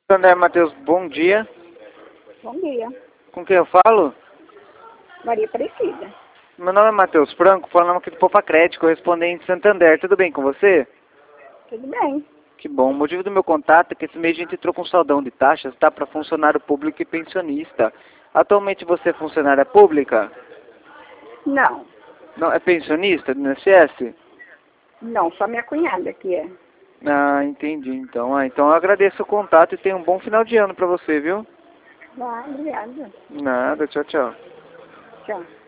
André Matheus, bom dia. Bom dia. Com quem eu falo? Maria Aparecida. Meu nome é Matheus Franco, falando aqui do Popacred, correspondente de Santander. Tudo bem com você? Tudo bem? Que bom. O motivo do meu contato é que esse mês a gente entrou com saldão de taxas, tá? Para funcionário público e pensionista. Atualmente você é funcionária pública? Não. Não, é pensionista do INSS? Não, só minha cunhada que é. Ah, entendi então. Então eu agradeço o contato e tenha um bom final de ano para você, viu? Obrigada. Nada, tchau, tchau. Tchau.